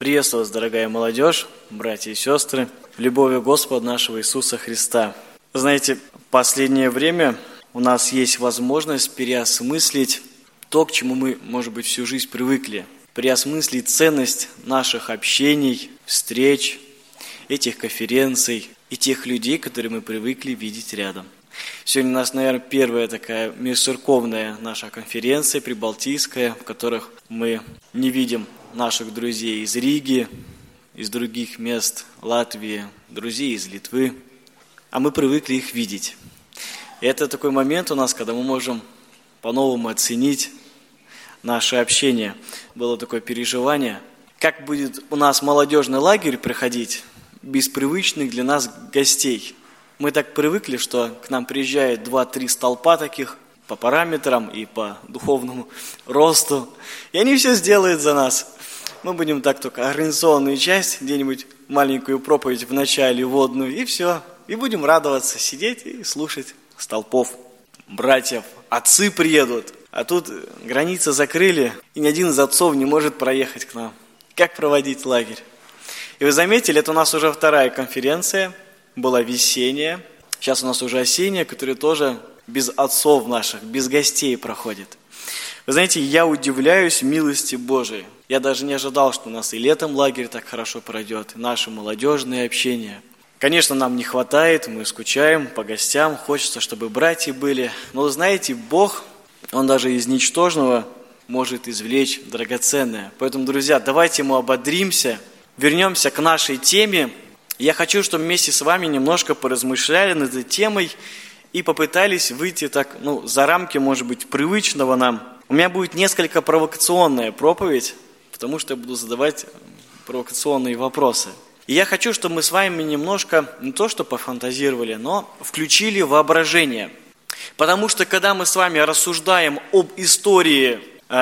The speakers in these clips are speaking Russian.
Приветствую вас, дорогая молодежь, братья и сестры, любовью Господа нашего Иисуса Христа. Знаете, в последнее время у нас есть возможность переосмыслить то, к чему мы, может быть, всю жизнь привыкли. Переосмыслить ценность наших общений, встреч, этих конференций и тех людей, которые мы привыкли видеть рядом. Сегодня у нас, наверное, первая такая межцерковная наша конференция, прибалтийская, в которых мы не видим наших друзей из Риги, из других мест Латвии, друзей из Литвы, а мы привыкли их видеть. И это такой момент у нас, когда мы можем по-новому оценить наше общение. Было такое переживание, как будет у нас молодежный лагерь проходить без привычных для нас гостей. Мы так привыкли, что к нам приезжает 2-3 столпа таких по параметрам и по духовному росту, и они все сделают за нас. Мы будем так только организационную часть, где-нибудь маленькую проповедь в начале, водную, и все. И будем радоваться, сидеть и слушать столпов, братьев. Отцы приедут, а тут границы закрыли, и ни один из отцов не может проехать к нам. Как проводить лагерь? И вы заметили, это у нас уже вторая конференция, была весенняя. Сейчас у нас уже осенняя, которая тоже без отцов наших, без гостей проходит. Вы знаете, я удивляюсь милости Божией. Я даже не ожидал, что у нас и летом лагерь так хорошо пройдет, и наше молодежное общение. Конечно, нам не хватает, мы скучаем по гостям, хочется, чтобы братья были. Но, знаете, Бог, Он даже из ничтожного может извлечь драгоценное. Поэтому, друзья, давайте мы ободримся, вернемся к нашей теме. Я хочу, чтобы вместе с вами немножко поразмышляли над этой темой и попытались выйти так, за рамки, может быть, привычного нам. У меня будет несколько провокационная проповедь, потому что я буду задавать провокационные вопросы. И я хочу, чтобы мы с вами немножко, не то что пофантазировали, но включили воображение. Потому что, когда мы с вами рассуждаем об истории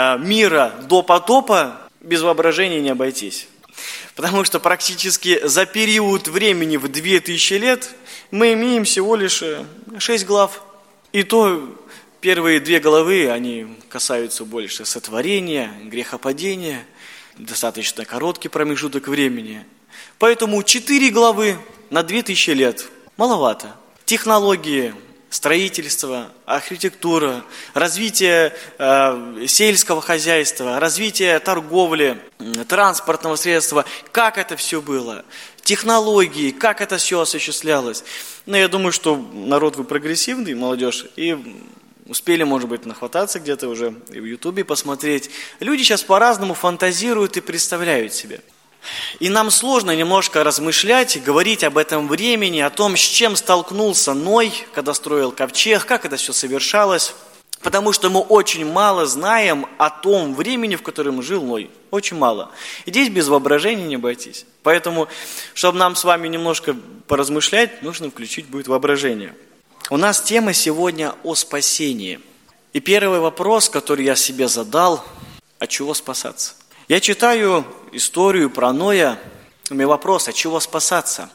мира до потопа, без воображения не обойтись. Потому что практически за период времени в 2000 лет мы имеем всего лишь 6 глав. И то первые 2 главы, они касаются больше сотворения, грехопадения, достаточно короткий промежуток времени. Поэтому 4 главы на 2000 лет маловато. Технологии, строительство, архитектура, развитие сельского хозяйства, развитие торговли, транспортного средства, как это все было, технологии, как это все осуществлялось. Я думаю, что народ вы прогрессивный, молодежь, и успели, может быть, нахвататься где-то уже и в Ютубе посмотреть. Люди сейчас по-разному фантазируют и представляют себе. И нам сложно немножко размышлять, говорить об этом времени, о том, с чем столкнулся Ной, когда строил ковчег, как это все совершалось. Потому что мы очень мало знаем о том времени, в котором жил Ной. Очень мало. И здесь без воображения не обойтись. Поэтому, чтобы нам с вами немножко поразмышлять, нужно включить будет воображение. У нас тема сегодня о спасении. И первый вопрос, который я себе задал, от чего спасаться? Я читаю историю про Ноя, у меня вопрос, от чего спасаться?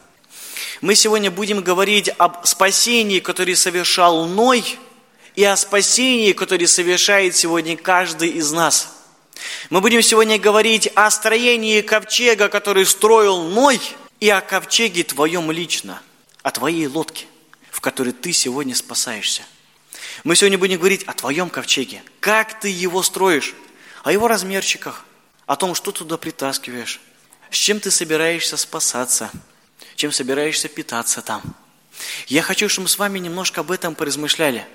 Мы сегодня будем говорить об спасении, которое совершал Ной, и о спасении, которое совершает сегодня каждый из нас. Мы будем сегодня говорить о строении ковчега, который строил Ной, и о ковчеге твоем лично, о твоей лодке, в которой ты сегодня спасаешься. Мы сегодня будем говорить о твоем ковчеге, как ты его строишь, о его размерчиках, о том, что туда притаскиваешь, с чем ты собираешься спасаться, чем собираешься питаться там. Я хочу, чтобы мы с вами немножко об этом поразмышляли.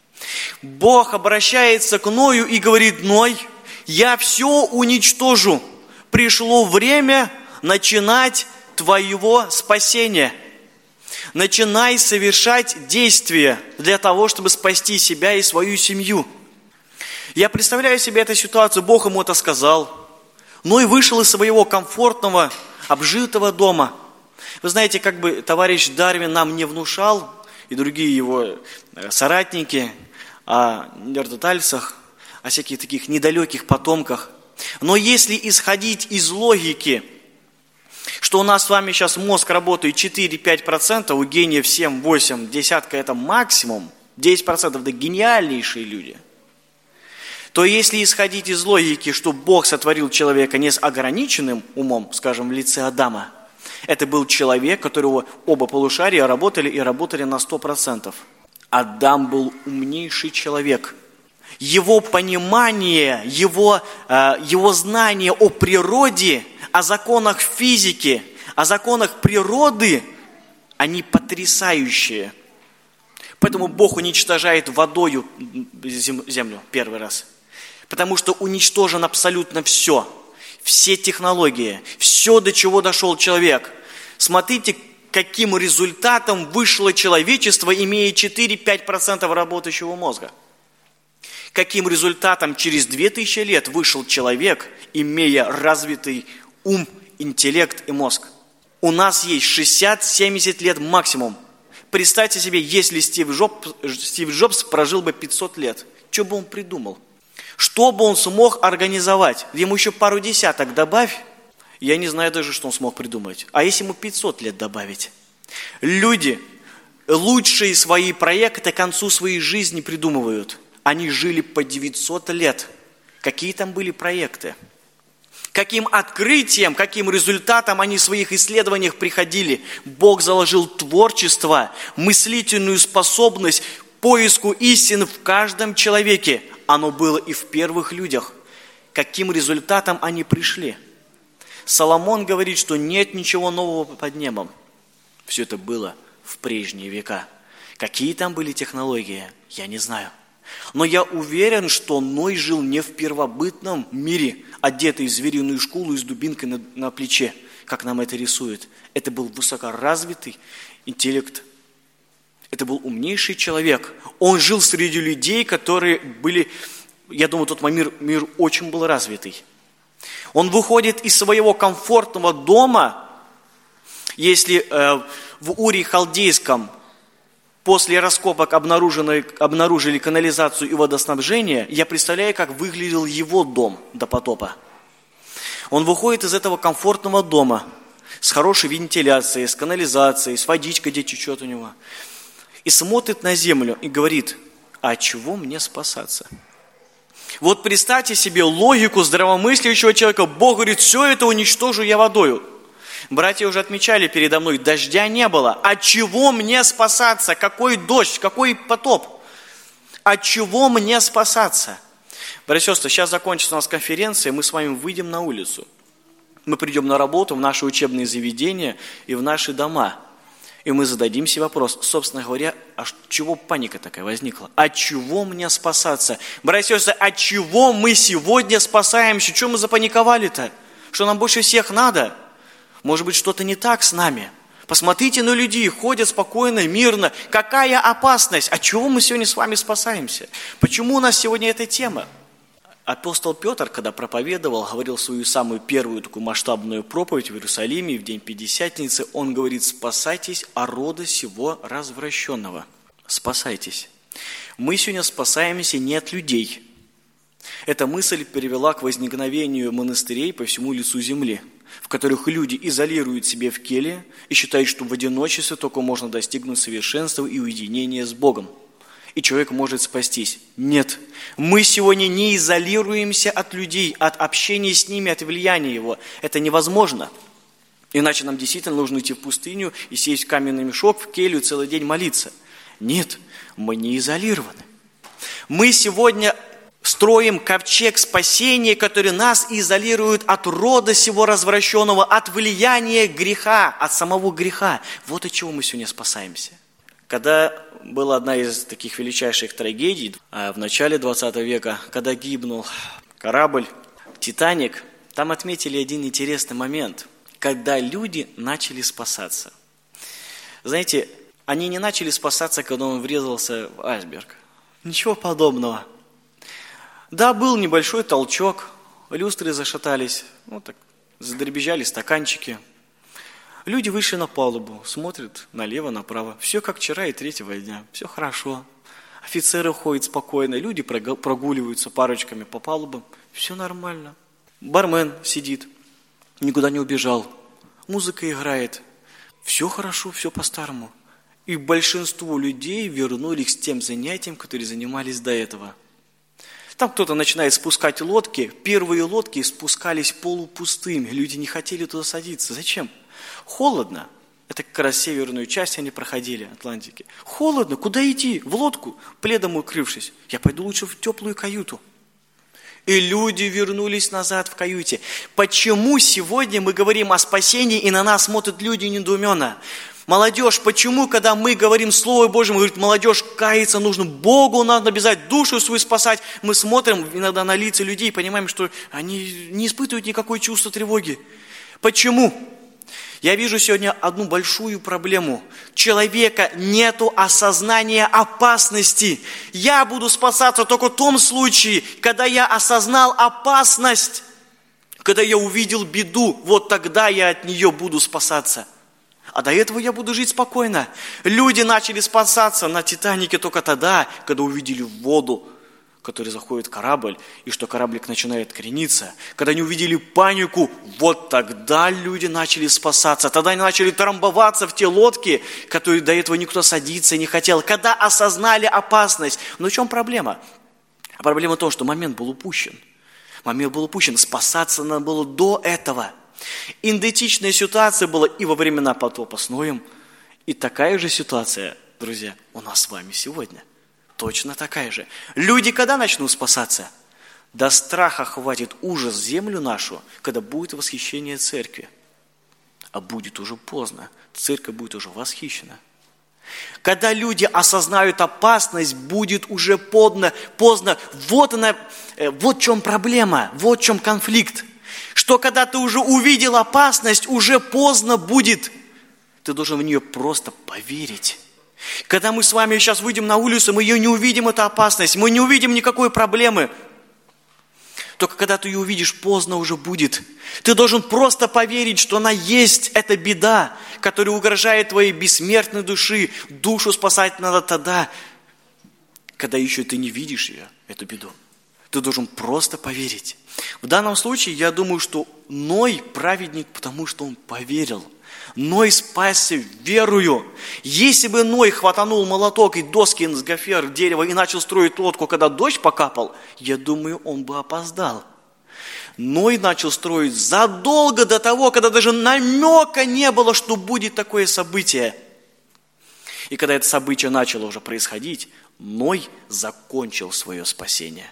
Бог обращается к Ною и говорит: Ной, я все уничтожу. Пришло время начинать твоего спасения. Начинай совершать действия для того, чтобы спасти себя и свою семью. Я представляю себе эту ситуацию, Бог ему это сказал. Ной вышел из своего комфортного, обжитого дома. Вы знаете, как бы товарищ Дарвин нам не внушал, и другие его соратники, о неандертальцах, о всяких таких недалеких потомках. Но если исходить из логики, что у нас с вами сейчас мозг работает 4-5%, у гениев 7-8, десятка это максимум, 10% это гениальнейшие люди, то если исходить из логики, что Бог сотворил человека не с ограниченным умом, скажем, в лице Адама, это был человек, которого оба полушария работали и работали на 100%. Адам был умнейший человек. Его понимание, его знание о природе, о законах физики, о законах природы, они потрясающие. Поэтому Бог уничтожает водою землю первый раз. Потому что уничтожен абсолютно все. Все технологии, все, до чего дошел человек. Смотрите, каким результатом вышло человечество, имея 4-5% работающего мозга. Каким результатом через 2000 лет вышел человек, имея развитый ум, интеллект и мозг. У нас есть 60-70 лет максимум. Представьте себе, если Стив Джобс прожил бы 500 лет, что бы он придумал? Что бы он смог организовать? Ему еще пару десяток добавь, я не знаю даже, что он смог придумать. А если ему 500 лет добавить? Люди лучшие свои проекты к концу своей жизни придумывают. Они жили по 900 лет. Какие там были проекты? Каким открытием, каким результатом они в своих исследованиях приходили? Бог заложил творчество, мыслительную способность, поиску истины в каждом человеке. Оно было и в первых людях. Каким результатом они пришли? Соломон говорит, что нет ничего нового под небом. Все это было в прежние века. Какие там были технологии, я не знаю. Но я уверен, что Ной жил не в первобытном мире, одетый в звериную шкуру и с дубинкой на плече, как нам это рисует. Это был высокоразвитый интеллект. Это был умнейший человек. Он жил среди людей, которые были, я думаю, тот мир очень был развитый. Он выходит из своего комфортного дома, если в Уре Халдейском после раскопок обнаружили канализацию и водоснабжение, я представляю, как выглядел его дом до потопа. Он выходит из этого комфортного дома с хорошей вентиляцией, с канализацией, с водичкой, где течет у него, и смотрит на землю и говорит: а чего мне спасаться? Вот представьте себе логику здравомыслящего человека. Бог говорит: все это уничтожу я водою. Братья уже отмечали передо мной, дождя не было. От чего мне спасаться? Какой дождь? Какой потоп? От чего мне спасаться? Братья и сестры, сейчас закончится у нас конференция, мы с вами выйдем на улицу. Мы придем на работу, в наши учебные заведения и в наши дома. И мы зададим себе вопрос, собственно говоря, а чего паника такая возникла? От чего мне спасаться? Братья и сестры, от чего мы сегодня спасаемся? Чего мы запаниковали-то? Что нам больше всех надо? Может быть, что-то не так с нами? Посмотрите на людей, ходят спокойно, мирно. Какая опасность? От чего мы сегодня с вами спасаемся? Почему у нас сегодня эта тема? Апостол Петр, когда проповедовал, говорил свою самую первую такую масштабную проповедь в Иерусалиме в день Пятидесятницы, он говорит: спасайтесь от рода сего развращенного. Спасайтесь. Мы сегодня спасаемся не от людей. Эта мысль привела к возникновению монастырей по всему лицу земли, в которых люди изолируют себя в келье и считают, что в одиночестве только можно достигнуть совершенства и уединения с Богом. И человек может спастись. Нет, мы сегодня не изолируемся от людей, от общения с ними, от влияния его. Это невозможно. Иначе нам действительно нужно идти в пустыню и сесть в каменный мешок, в келью, целый день молиться. Нет, мы не изолированы. Мы сегодня строим ковчег спасения, который нас изолирует от рода сего развращенного, от влияния греха, от самого греха. Вот от чего мы сегодня спасаемся. Когда была одна из таких величайших трагедий в начале 20 века, когда гибнул корабль «Титаник», там отметили один интересный момент, когда люди начали спасаться. Знаете, они не начали спасаться, когда он врезался в айсберг. Ничего подобного. Да, был небольшой толчок, люстры зашатались, так задребезжали стаканчики. Люди вышли на палубу, смотрят налево, направо. Все как вчера и третьего дня, все хорошо. Офицеры ходят спокойно, люди прогуливаются парочками по палубам, все нормально. Бармен сидит, никуда не убежал, музыка играет, все хорошо, все по-старому. И большинство людей вернулись к тем занятиям, которые занимались до этого. Там кто-то начинает спускать лодки. Первые лодки спускались полупустыми. Люди не хотели туда садиться. Зачем? Холодно. Это как раз северную часть они проходили, Атлантики. Холодно, куда идти? В лодку, пледом укрывшись. Я пойду лучше в теплую каюту. И люди вернулись назад в каюте. Почему сегодня мы говорим о спасении, и на нас смотрят люди недоуменно? Молодежь, почему, когда мы говорим Слово Божье, мы говорим, молодежь, каяться нужно, Богу надо обязать, душу свою спасать. Мы смотрим иногда на лица людей и понимаем, что они не испытывают никакой чувства тревоги. Почему? Я вижу сегодня одну большую проблему. Человека нету осознания опасности. Я буду спасаться только в том случае, когда я осознал опасность, когда я увидел беду, вот тогда я от нее буду спасаться. А до этого я буду жить спокойно. Люди начали спасаться на Титанике только тогда, когда увидели воду, в которой заходит корабль, и что кораблик начинает крениться. Когда они увидели панику, вот тогда люди начали спасаться. Тогда они начали трамбоваться в те лодки, в которые до этого никто садиться не хотел. Когда осознали опасность. Но в чем проблема? Проблема в том, что момент был упущен. Момент был упущен. Спасаться надо было до этого. Идентичная ситуация была и во времена потопа с Ноем, и такая же ситуация, друзья, у нас с вами сегодня. Точно такая же. Люди когда начнут спасаться? До страха хватит ужас землю нашу, когда будет восхищение церкви. А будет уже поздно. Церковь будет уже восхищена. Когда люди осознают опасность, будет уже поздно. Вот в чем проблема, вот в чем конфликт. Что когда ты уже увидел опасность, уже поздно будет. Ты должен в нее просто поверить. Когда мы с вами сейчас выйдем на улицу, мы ее не увидим, эту опасность, мы не увидим никакой проблемы. Только когда ты ее увидишь, поздно уже будет. Ты должен просто поверить, что она есть, это беда, которая угрожает твоей бессмертной души. Душу спасать надо тогда, когда еще ты не видишь ее, эту беду. Ты должен просто поверить. В данном случае, я думаю, что Ной праведник, потому что он поверил. Ной спасся верою. Если бы Ной хватанул молоток и доски с гофер, дерева и начал строить лодку, когда дождь покапал, я думаю, он бы опоздал. Ной начал строить задолго до того, когда даже намека не было, что будет такое событие. И когда это событие начало уже происходить, Ной закончил свое спасение.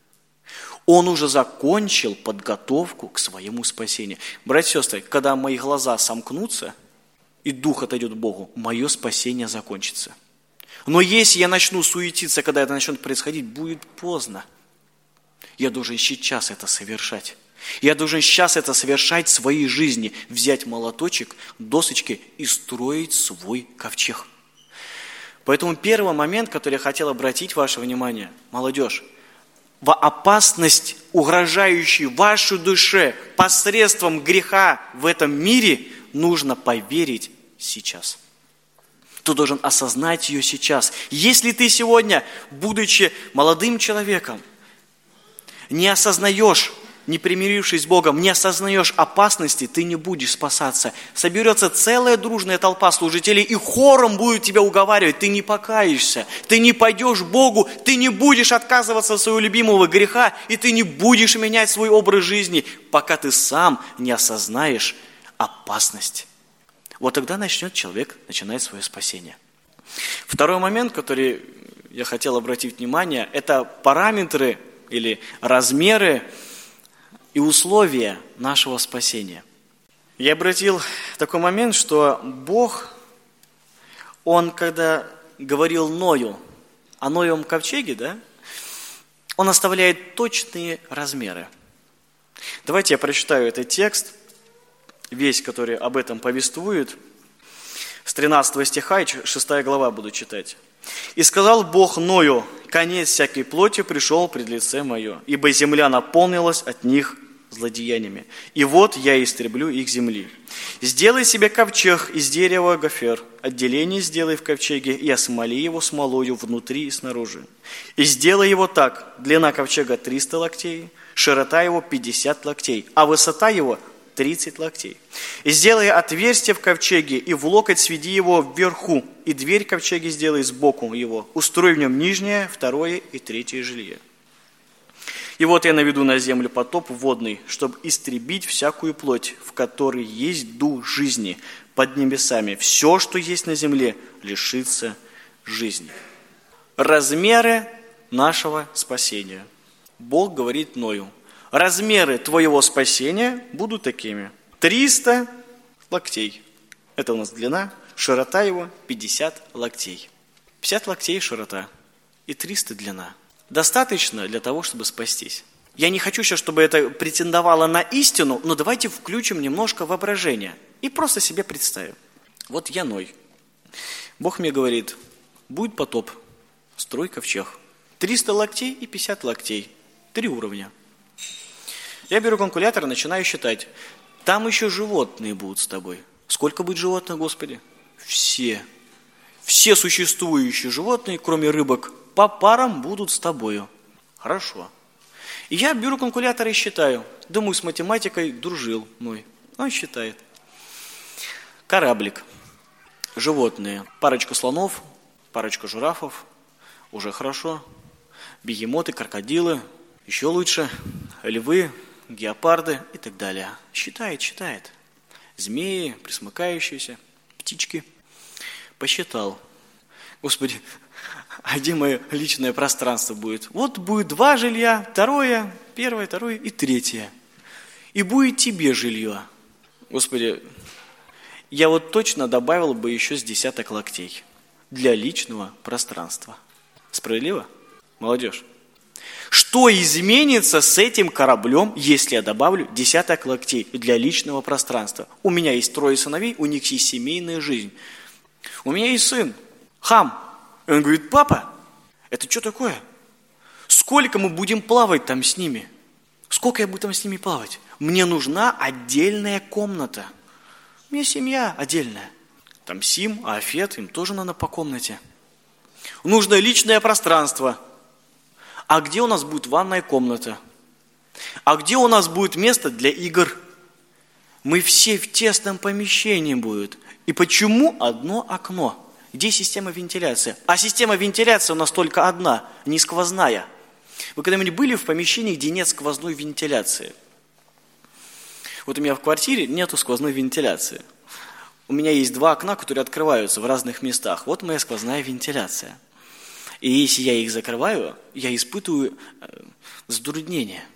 Он уже закончил подготовку к своему спасению. Братья и сестры, когда мои глаза сомкнутся, и дух отойдет к Богу, мое спасение закончится. Но если я начну суетиться, когда это начнет происходить, будет поздно. Я должен сейчас это совершать. Я должен сейчас это совершать в своей жизни. Взять молоточек, досочки и строить свой ковчег. Поэтому первый момент, который я хотел обратить ваше внимание, молодежь, в опасность, угрожающую вашей душе посредством греха в этом мире, нужно поверить сейчас. Ты должен осознать ее сейчас. Если ты сегодня, будучи молодым человеком, не осознаешь, не примирившись с Богом, не осознаешь опасности, ты не будешь спасаться. Соберется целая дружная толпа служителей и хором будет тебя уговаривать. Ты не покаешься, ты не пойдешь к Богу, ты не будешь отказываться от своего любимого греха, и ты не будешь менять свой образ жизни, пока ты сам не осознаешь опасность. Вот тогда начнет человек начинать свое спасение. Второй момент, который я хотел обратить внимание, это параметры или размеры и условия нашего спасения. Я обратил такой момент, что Бог, Он, когда говорил Ною о Ноевом ковчеге, да, Он оставляет точные размеры. Давайте я прочитаю этот текст, весь, который об этом повествует. С 13 стиха, 6 глава буду читать. «И сказал Бог Ною: конец всякой плоти пришел пред лице мое, ибо земля наполнилась от них злодеяниями. И вот я истреблю их земли. Сделай себе ковчег из дерева гофер, отделение сделай в ковчеге, и осмоли его смолою внутри и снаружи. И сделай его так: длина ковчега 300 локтей, широта его 50 локтей, а высота его 30 локтей. И сделай отверстие в ковчеге, и в локоть сведи его вверху, и дверь ковчеги сделай сбоку его, устрой в нем нижнее, второе и третье жилье. И вот я наведу на землю потоп водный, чтобы истребить всякую плоть, в которой есть дух жизни под небесами. Все, что есть на земле, лишится жизни. Размеры нашего спасения. Бог говорит Ною: размеры твоего спасения будут такими. 300 локтей. Это у нас длина, широта его 50 локтей. 50 локтей широта и 300 длина. Достаточно для того, чтобы спастись. Я не хочу сейчас, чтобы это претендовало на истину, но давайте включим немножко воображения и просто себе представим. Вот я Ной. Бог мне говорит: будет потоп, строй ковчег. 300 локтей и 50 локтей. 3 уровня. Я беру калькулятор и начинаю считать. Там еще животные будут с тобой. Сколько будет животных, Господи? Все. Все существующие животные, кроме рыбок, по парам будут с тобою. Хорошо. И я беру калькулятор и считаю. Думаю, с математикой дружил мой. Он считает. Кораблик. Животные. Парочка слонов, парочка жирафов. Уже хорошо. Бегемоты, крокодилы. Еще лучше. Львы, гепарды и так далее. Считает. Змеи, пресмыкающиеся, птички. Посчитал. Господи, а где мое личное пространство будет? Вот будет 2 жилья, 2, 1, 2 и 3. И будет тебе жилье. Господи, я вот точно добавил бы еще с 10 локтей для личного пространства. Справедливо? Молодежь. Что изменится с этим кораблем, если я добавлю 10 локтей для личного пространства? У меня есть 3 сыновей, у них есть семейная жизнь. У меня есть сын, Хам. И он говорит: папа, это что такое? Сколько мы будем плавать там с ними? Сколько я буду там с ними плавать? Мне нужна отдельная комната. У меня семья отдельная. Там Сим, Афет, им тоже надо по комнате. Нужно личное пространство. А где у нас будет ванная комната? А где у нас будет место для игр? Мы все в тесном помещении будут. И почему одно окно? Где система вентиляции? А система вентиляции у нас только одна, не сквозная. Вы когда-нибудь были в помещении, где нет сквозной вентиляции? Вот у меня в квартире нету сквозной вентиляции. У меня есть 2 окна, которые открываются в разных местах. Вот моя сквозная вентиляция. И если я их закрываю, я испытываю затруднение.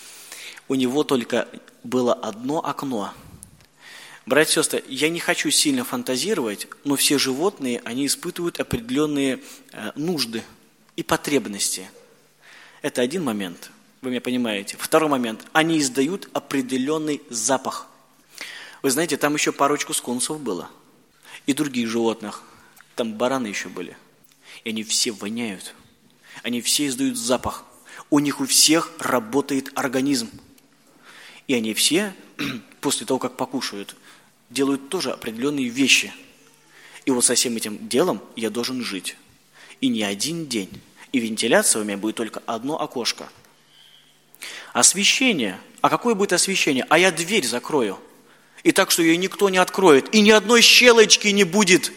У него только было одно окно. Братья и сестры, я не хочу сильно фантазировать, но все животные, они испытывают определенные нужды и потребности. Это один момент, вы меня понимаете. Второй момент, они издают определенный запах. Вы знаете, там еще парочку скунсов было. И других животных. Там бараны еще были. И они все воняют. Они все издают запах. У них у всех работает организм. И они все, после того, как покушают, делают тоже определенные вещи. И вот со всем этим делом я должен жить. И не один день. И вентиляция у меня будет только одно окошко. Освещение. А какое будет освещение? А я дверь закрою. И так, что ее никто не откроет. И ни одной щелочки не будет.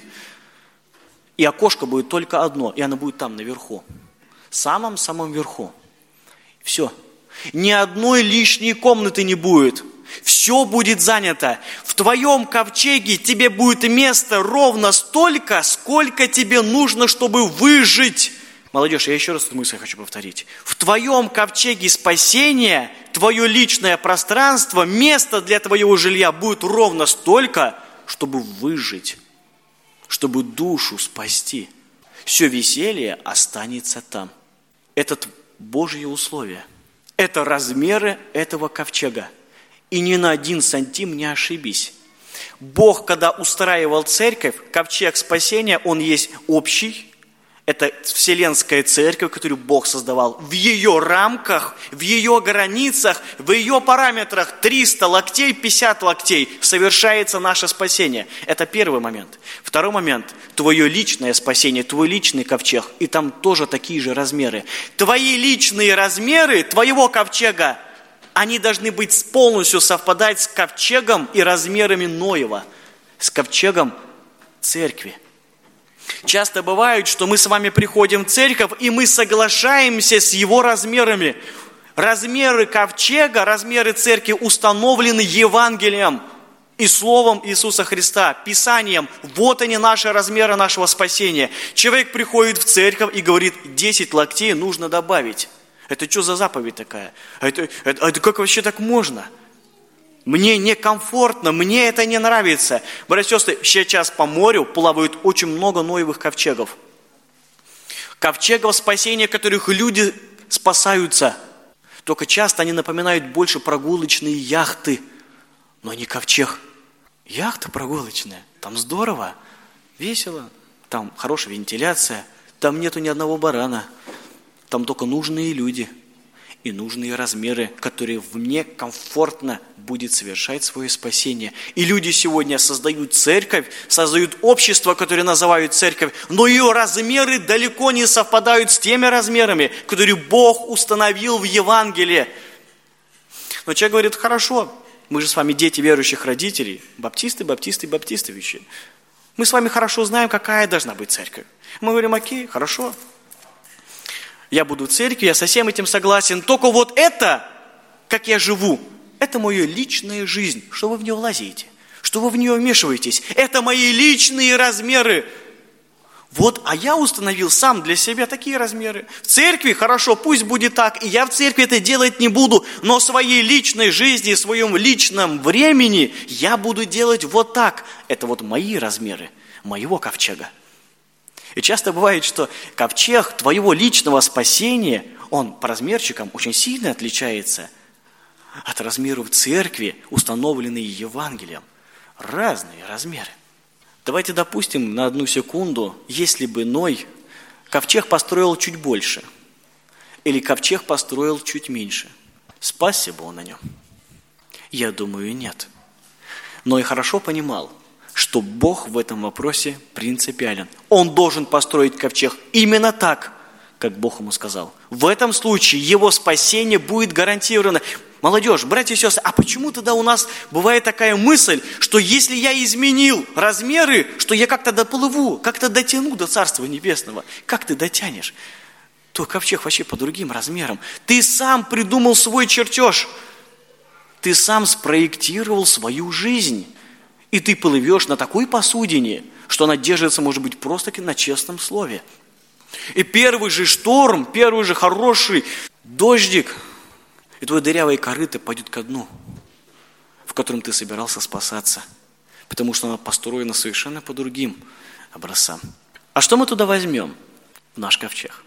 И окошко будет только одно. И оно будет там наверху. Самом-самом верху. Все. Ни одной лишней комнаты не будет. Все будет занято. В твоем ковчеге тебе будет места ровно столько, сколько тебе нужно, чтобы выжить. Молодежь, я еще раз эту мысль хочу повторить. В твоем ковчеге спасения, твое личное пространство, место для твоего жилья будет ровно столько, чтобы выжить, чтобы душу спасти. Все веселье останется там. Это Божье условие. Это размеры этого ковчега. И ни на 1 сантим не ошибись. Бог, когда устраивал церковь, ковчег спасения, он есть общий. Это вселенская церковь, которую Бог создавал. В ее рамках, в ее границах, в ее параметрах 300 локтей, 50 локтей совершается наше спасение. Это первый момент. Второй момент. Твое личное спасение, твой личный ковчег. И там тоже такие же размеры. Твои личные размеры твоего ковчега, они должны быть полностью совпадать с ковчегом и размерами Ноева, с ковчегом церкви. Часто бывает, что мы с вами приходим в церковь, и мы соглашаемся с его размерами. Размеры ковчега, размеры церкви установлены Евангелием и Словом Иисуса Христа, Писанием. Вот они, наши размеры нашего спасения. Человек приходит в церковь и говорит, 10 локтей нужно добавить. Это что за заповедь такая? Это как вообще так можно? Мне некомфортно, мне это не нравится. Братья и сестры, сейчас по морю плавают очень много ноевых ковчегов. Ковчегов спасения, которых люди спасаются. Только часто они напоминают больше прогулочные яхты, но не ковчег. Яхта прогулочная, там здорово, весело, там хорошая вентиляция, там нету ни одного барана, там только нужные люди и нужные размеры, которые мне комфортно будет совершать свое спасение. И люди сегодня создают церковь, создают общество, которое называют церковь, но ее размеры далеко не совпадают с теми размерами, которые Бог установил в Евангелии. Но человек говорит, хорошо, мы же с вами дети верующих родителей, баптисты вообще. Мы с вами хорошо знаем, какая должна быть церковь. Мы говорим, окей, хорошо. Я буду в церкви, я со всем этим согласен. Только вот это, как я живу, это моя личная жизнь. Что вы в нее лазите? Что вы в нее вмешиваетесь? Это мои личные размеры. Вот, а я установил сам для себя такие размеры. В церкви, хорошо, пусть будет так, и я в церкви это делать не буду, но в своей личной жизни, в своем личном времени я буду делать вот так. Это вот мои размеры, моего ковчега. И часто бывает, что ковчег твоего личного спасения, он по размерчикам очень сильно отличается от размеров церкви, установленные Евангелием. Разные размеры. Давайте допустим на 1 секунду, если бы Ной ковчег построил чуть больше, или ковчег построил чуть меньше, спасся бы он на нем? Я думаю, нет. Ной хорошо понимал, что Бог в этом вопросе принципиален. Он должен построить ковчег именно так, как Бог ему сказал. В этом случае его спасение будет гарантировано. Молодежь, братья и сестры, а почему тогда у нас бывает такая мысль, что если я изменил размеры, что я как-то доплыву, как-то дотяну до Царства Небесного? Как ты дотянешь? То ковчег вообще по другим размерам. Ты сам придумал свой чертеж. Ты сам спроектировал свою жизнь. И ты плывешь на такой посудине, что она держится, может быть, просто на честном слове. И первый же шторм, первый же хороший дождик, и твое дырявое корыто пойдет ко дну, в котором ты собирался спасаться. Потому что она построена совершенно по другим образцам. А что мы туда возьмем? В наш ковчег.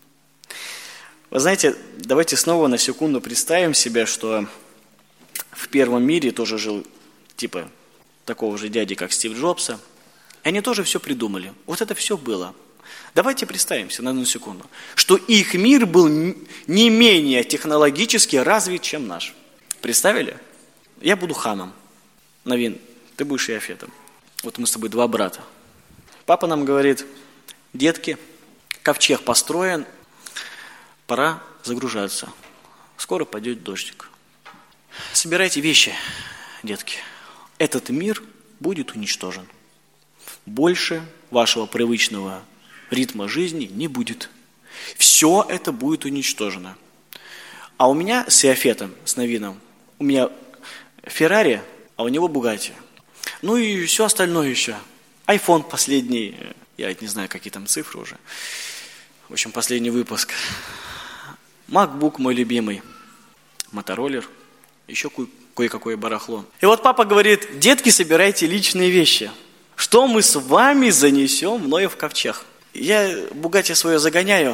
Вы знаете, давайте снова на секунду представим себе, что в первом мире тоже жил типа такого же дяди, как Стив Джобса. И они тоже все придумали. Вот это все было. Давайте представимся на 1 секунду, что их мир был не менее технологически развит, чем наш. Представили? Я буду Ханом. Новин, ты будешь Иофетом. Вот мы с тобой 2 брата. Папа нам говорит, детки, ковчег построен, пора загружаться. Скоро пойдет дождик. Собирайте вещи, детки. Этот мир будет уничтожен. Больше вашего привычного ритма жизни не будет. Все это будет уничтожено. А у меня с Иофетом, с Новином, у меня Феррари, а у него Бугатти. Ну и все остальное еще. Айфон последний, я не знаю, какие там цифры уже. В общем, последний выпуск. MacBook мой любимый. Мотороллер. Еще кое-какое барахло. И вот папа говорит, детки, собирайте личные вещи. Что мы с вами занесем в Ноев ковчег? Я Бугатти свое загоняю,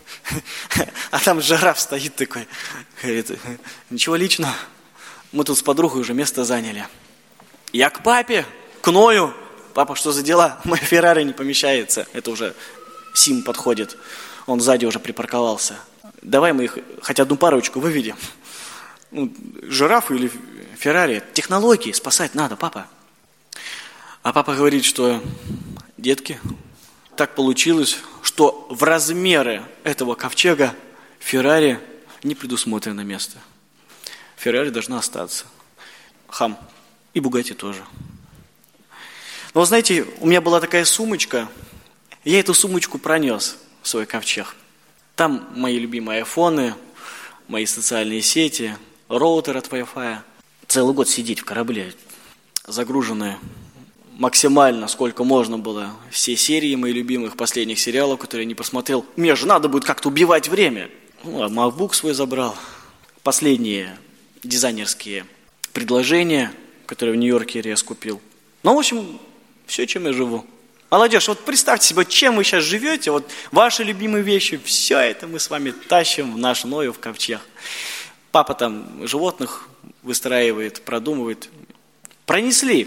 а там жираф стоит такой. Говорит, ничего личного, мы тут с подругой уже место заняли. Я к папе, к Ною. Папа, что за дела? Моя Феррари не помещается. Это уже Сим подходит. Он сзади уже припарковался. Давай мы их хоть одну парочку выведем. Ну, жираф или Феррари. Технологии спасать надо, папа. А папа говорит, что, детки, так получилось, что в размеры этого ковчега Феррари не предусмотрено место. Феррари должна остаться. Хам. И Бугатти тоже. Но вы знаете, у меня была такая сумочка, я эту сумочку пронес в свой ковчег. Там мои любимые айфоны, мои социальные сети, роутер от Wi-Fi. Целый год сидеть в корабле, загруженные максимально, сколько можно было, все серии моих любимых последних сериалов, которые я не посмотрел. Мне же надо будет как-то убивать время. Ну, а MacBook свой забрал. Последние дизайнерские предложения, которые в Нью-Йорке я скупил. Ну, в общем, все, чем я живу. Молодежь, вот представьте себе, чем вы сейчас живете, вот ваши любимые вещи, все это мы с вами тащим в наш Ноев ковчег. Папа там животных выстраивает, продумывает. Пронесли.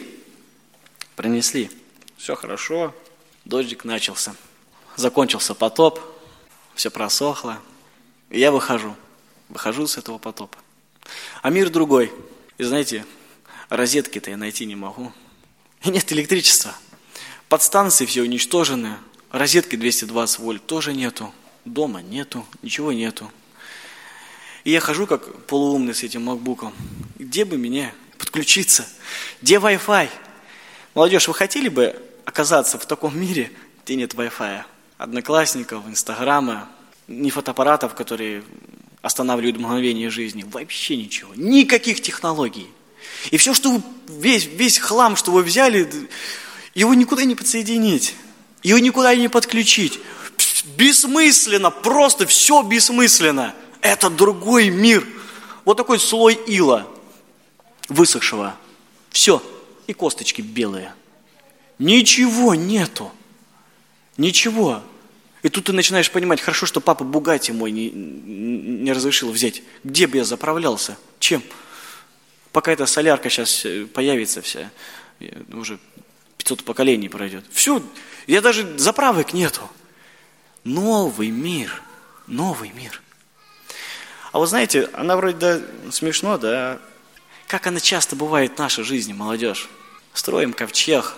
Все хорошо, дождик начался. Закончился потоп, все просохло. И я выхожу с этого потопа. А мир другой. И знаете, розетки-то я найти не могу. И нет электричества. Подстанции все уничтожены. Розетки 220 вольт тоже нету. Дома нету, ничего нету. И я хожу как полуумный с этим макбуком. Где бы мне подключиться? Где Wi-Fi? Молодежь, вы хотели бы оказаться в таком мире, где нет Wi-Fi? Одноклассников, Инстаграма, ни фотоаппаратов, которые останавливают мгновение жизни. Вообще ничего. Никаких технологий. И все, что вы, весь хлам, что вы взяли, его никуда не подсоединить. Его никуда не подключить. Бессмысленно, просто все бессмысленно. Это другой мир. Вот такой слой ила, высохшего. Все. И косточки белые. Ничего нету. Ничего. И тут ты начинаешь понимать, хорошо, что папа Бугатти мой не разрешил взять. Где бы я заправлялся? Чем? Пока эта солярка сейчас появится вся, уже 500 поколений пройдет. Все, я даже заправок нету. Новый мир. А вы знаете, она вроде да смешно, да. Как она часто бывает в нашей жизни, молодежь. Строим ковчег,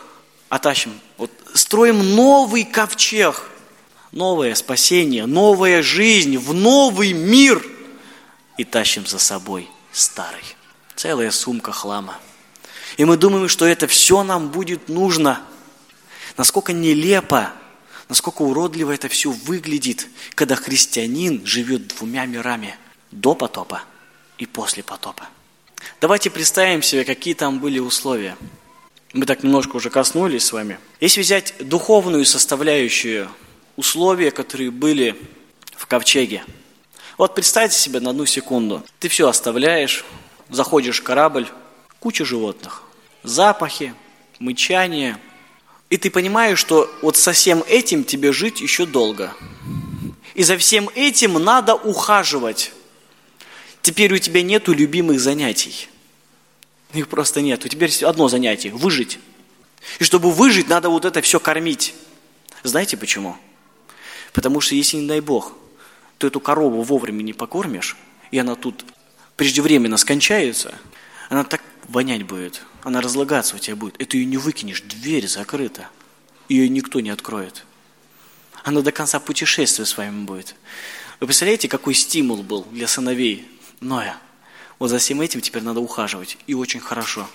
строим новый ковчег. Новое спасение, новая жизнь, в новый мир. И тащим за собой старый. Целая сумка хлама. И мы думаем, что это все нам будет нужно. Насколько нелепо, насколько уродливо это все выглядит, когда христианин живет двумя мирами. До потопа и после потопа. Давайте представим себе, какие там были условия. Мы так немножко уже коснулись с вами. Если взять духовную составляющую условия, которые были в ковчеге. Вот представьте себе на одну секунду. Ты все оставляешь, заходишь в корабль, куча животных. Запахи, мычание. И ты понимаешь, что вот со всем этим тебе жить еще долго. И за всем этим надо ухаживать. Теперь у тебя нету любимых занятий. Их просто нет. У тебя есть одно занятие – выжить. И чтобы выжить, надо вот это все кормить. Знаете почему? Потому что если, не дай Бог, ты эту корову вовремя не покормишь, и она тут преждевременно скончается, она так вонять будет, она разлагаться у тебя будет. Это ее не выкинешь, дверь закрыта. Ее никто не откроет. Она до конца путешествия с вами будет. Вы представляете, какой стимул был для сыновей Ноя? Вот за всем этим теперь надо ухаживать. И очень хорошо.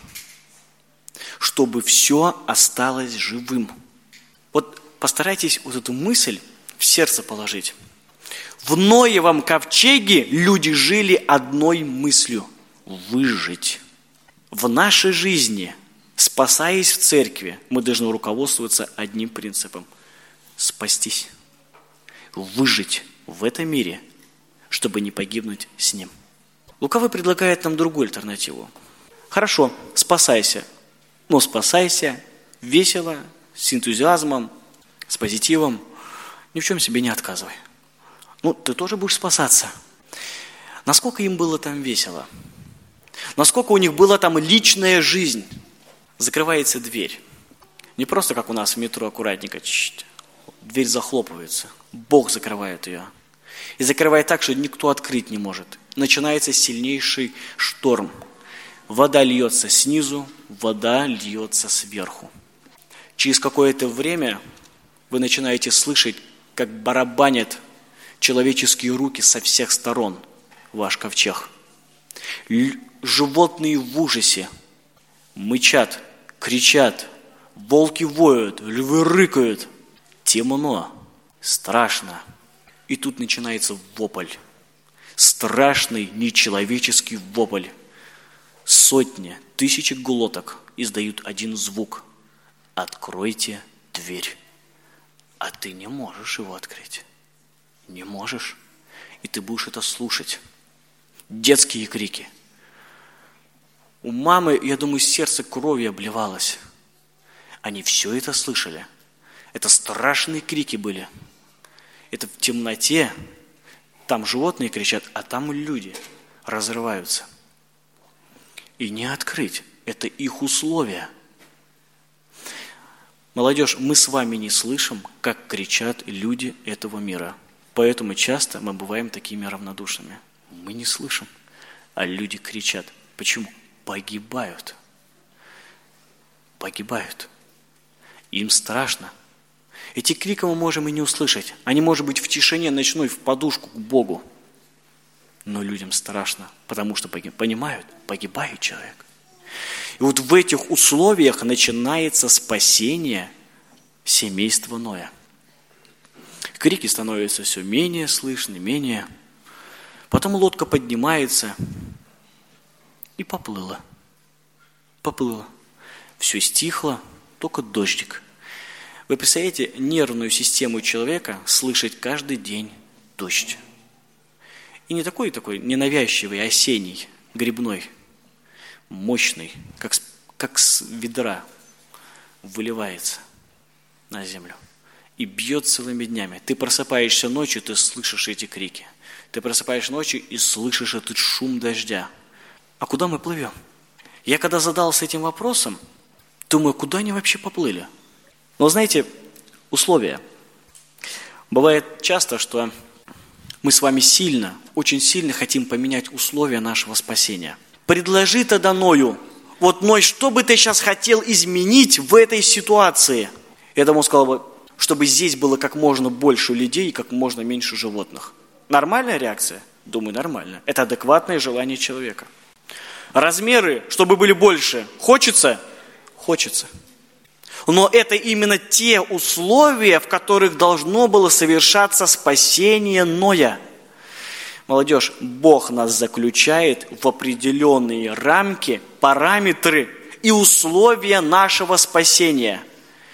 Чтобы все осталось живым. Вот постарайтесь вот эту мысль в сердце положить. В Ноевом ковчеге люди жили одной мыслью – выжить. В нашей жизни, спасаясь в церкви, мы должны руководствоваться одним принципом – спастись. Выжить в этом мире, чтобы не погибнуть с ним. Лукавый предлагает нам другую альтернативу. Хорошо, спасайся. Но спасайся весело, с энтузиазмом, с позитивом. Ни в чем себе не отказывай. Ну, ты тоже будешь спасаться. Насколько им было там весело? Насколько у них была там личная жизнь? Закрывается дверь. Не просто как у нас в метро аккуратненько. Дверь захлопывается. Бог закрывает ее. И закрывает так, что никто открыть не может. Начинается сильнейший шторм. Вода льется снизу, вода льется сверху. Через какое-то время вы начинаете слышать, как барабанят человеческие руки со всех сторон ваш ковчег. Животные в ужасе мычат, кричат, волки воют, львы рыкают. Темно, страшно. И тут начинается вопль. Страшный нечеловеческий вопль. Сотни, тысячи глоток издают один звук. Откройте дверь. А ты не можешь его открыть. Не можешь. И ты будешь это слушать. Детские крики. У мамы, я думаю, сердце кровью обливалось. Они все это слышали. Это страшные крики были. Это в темноте. Там животные кричат, а там люди разрываются. И не открыть. Это их условия. Молодежь, мы с вами не слышим, как кричат люди этого мира. Поэтому часто мы бываем такими равнодушными. Мы не слышим, а люди кричат. Почему? Погибают. Погибают. Им страшно. Эти крики мы можем и не услышать. Они, может быть, в тишине ночной, в подушку к Богу. Но людям страшно, потому что понимают, погибает человек. И вот в этих условиях начинается спасение семейства Ноя. Крики становятся все менее слышны, менее. Потом лодка поднимается и поплыла. Поплыла. Все стихло, только дождик. Вы представляете нервную систему человека слышать каждый день дождь. И не такой ненавязчивый, осенний, грибной, мощный, как с ведра выливается на землю. И бьет целыми днями. Ты просыпаешься ночью, ты слышишь эти крики. Ты просыпаешься ночью и слышишь этот шум дождя. А куда мы плывем? Я когда задался этим вопросом, думаю, куда они вообще поплыли? Но знаете, условия. Бывает часто, что мы с вами очень сильно хотим поменять условия нашего спасения. Предложи тогда Ною, вот Ной, что бы ты сейчас хотел изменить в этой ситуации? Я ему сказал бы, чтобы здесь было как можно больше людей и как можно меньше животных. Нормальная реакция? Думаю, нормально. Это адекватное желание человека. Размеры, чтобы были больше, хочется? Хочется. Но это именно те условия, в которых должно было совершаться спасение Ноя. Молодежь, Бог нас заключает в определенные рамки, параметры и условия нашего спасения.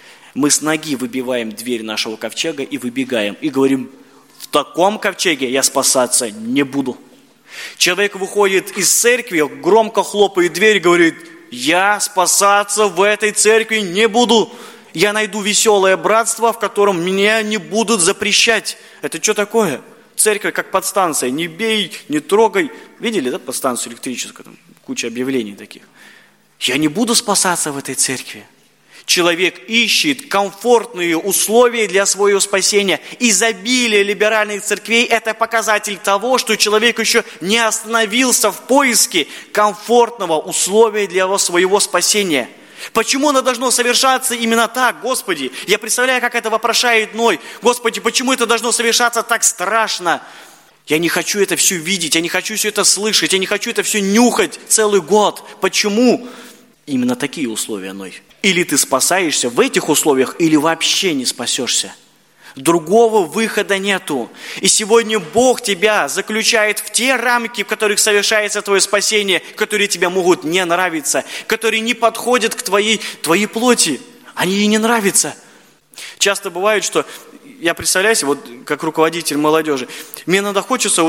Мы с ноги выбиваем дверь нашего ковчега и выбегаем. И говорим, в таком ковчеге я спасаться не буду. Человек выходит из церкви, громко хлопает дверь и говорит, я спасаться в этой церкви не буду. Я найду веселое братство, в котором меня не будут запрещать. Это что такое? Церковь как подстанция. Не бей, не трогай. Видели, да, подстанцию электрическую? Там куча объявлений таких. Я не буду спасаться в этой церкви. Человек ищет комфортные условия для своего спасения. Изобилие либеральных церквей – это показатель того, что человек еще не остановился в поиске комфортного условия для своего спасения. Почему оно должно совершаться именно так, Господи? Я представляю, как это вопрошает Ной. Господи, почему это должно совершаться так страшно? Я не хочу это все видеть, я не хочу все это слышать, я не хочу это все нюхать целый год. Почему? Именно такие условия, Ной. Или ты спасаешься в этих условиях, или вообще не спасешься. Другого выхода нету. И сегодня Бог тебя заключает в те рамки, в которых совершается твое спасение, которые тебе могут не нравиться, которые не подходят к твоей плоти. Они ей не нравятся. Часто бывает, что я представляю себе, вот как руководитель молодежи, мне иногда хочется,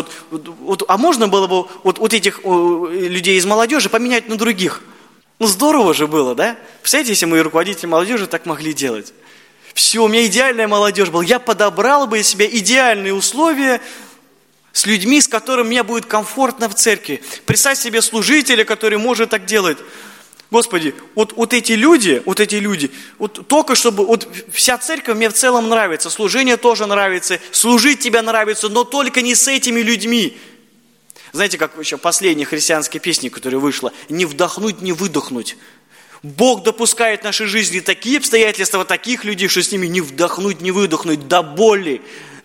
а можно было бы вот этих людей из молодежи поменять на других? Ну здорово же было, да? Представляете, если мы руководители молодежи так могли делать? Все, у меня идеальная молодежь была. Я подобрал бы себе идеальные условия с людьми, с которыми мне будет комфортно в церкви. Представь себе служителя, который может так делать. Господи, вот эти люди, вот только чтобы, вот вся церковь мне в целом нравится, служение тоже нравится, служить тебе нравится, но только не с этими людьми. Знаете, как еще последняя христианская песня, которая вышла, «Не вдохнуть, не выдохнуть». Бог допускает в нашей жизни такие обстоятельства, таких людей, что с ними не вдохнуть, не выдохнуть, до боли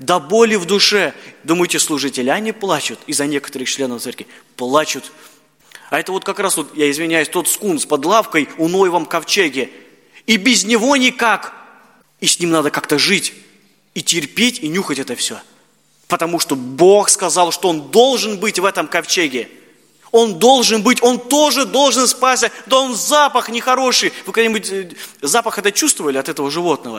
в душе. Думаете, служители, они плачут из-за некоторых членов церкви? Плачут. А это вот как раз, я извиняюсь, тот скунс под лавкой у Ноевом ковчеге. И без него никак. И с ним надо как-то жить, и терпеть, и нюхать это все. Потому что Бог сказал, что Он должен быть в этом ковчеге. Он должен быть, Он тоже должен спасться. Да он запах нехороший. Вы когда-нибудь запах это чувствовали от этого животного?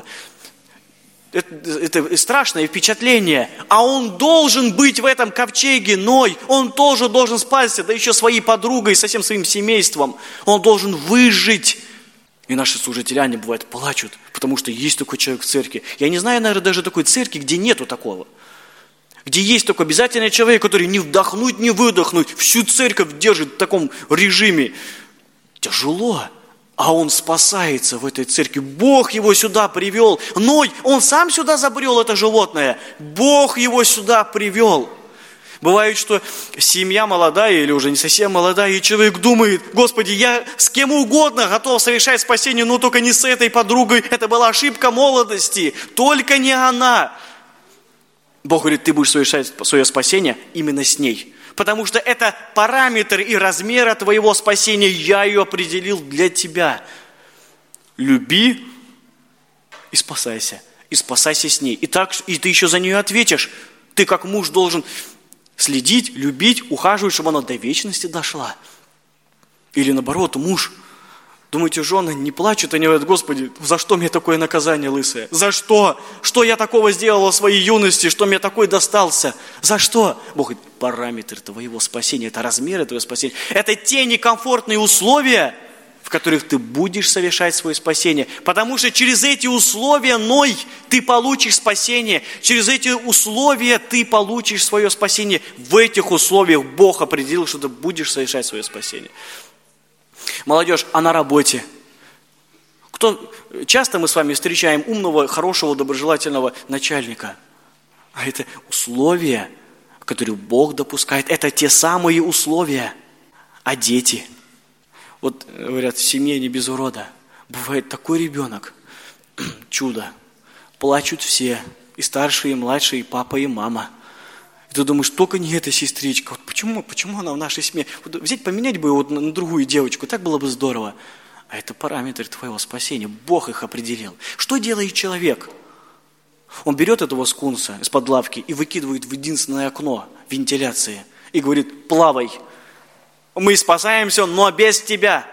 Это страшное впечатление. А он должен быть в этом ковчеге, Ной. Он тоже должен спасться, да еще своей подругой, со всем своим семейством. Он должен выжить. И наши служители, они бывает плачут, потому что есть такой человек в церкви. Я не знаю, наверное, даже такой церкви, где нету такого. Где есть только обязательный человек, который не вдохнуть, не выдохнуть, всю церковь держит в таком режиме. Тяжело. А он спасается в этой церкви. Бог его сюда привел. Ной, он сам сюда забрел это животное. Бог его сюда привел. Бывает, что семья молодая или уже не совсем молодая, и человек думает: Господи, я с кем угодно готов совершать спасение, но только не с этой подругой. Это была ошибка молодости, только не она. Бог говорит: ты будешь совершать свое спасение именно с ней. Потому что это параметр и размер твоего спасения. Я ее определил для тебя. Люби и спасайся. И спасайся с ней. И ты еще за нее ответишь. Ты как муж должен следить, любить, ухаживать, чтобы она до вечности дошла. Или наоборот, муж. Думаете, жены не плачут, они говорят: Господи, за что мне такое наказание лысое? За что? Что я такого сделала в своей юности, что мне такой достался? За что? Бог говорит: параметр твоего спасения, это размеры твоего спасения. Это те некомфортные условия, в которых ты будешь совершать свое спасение. Потому что через эти условия, Ной, ты получишь спасение. Через эти условия ты получишь свое спасение. В этих условиях Бог определил, что ты будешь совершать свое спасение. Молодежь, а на работе? Часто мы с вами встречаем умного, хорошего, доброжелательного начальника. А это условия, которые Бог допускает. Это те самые условия. А дети? Вот говорят, в семье не без урода. Бывает такой ребенок, чудо. Плачут все, и старшие, и младшие, и папа, и мама. Ты думаешь, только не эта сестричка. Вот почему она в нашей семье? Вот взять, поменять бы его на другую девочку, так было бы здорово. А это параметры твоего спасения. Бог их определил. Что делает человек? Он берет этого скунса из-под лавки и выкидывает в единственное окно вентиляции. И говорит: плавай. Мы спасаемся, но без тебя.